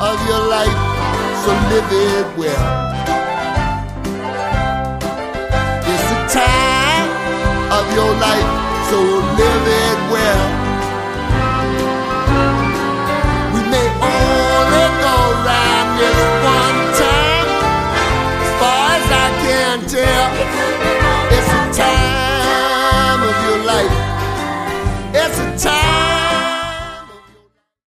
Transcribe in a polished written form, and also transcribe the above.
of your life, so live it well. It's the time of your life, so live it well.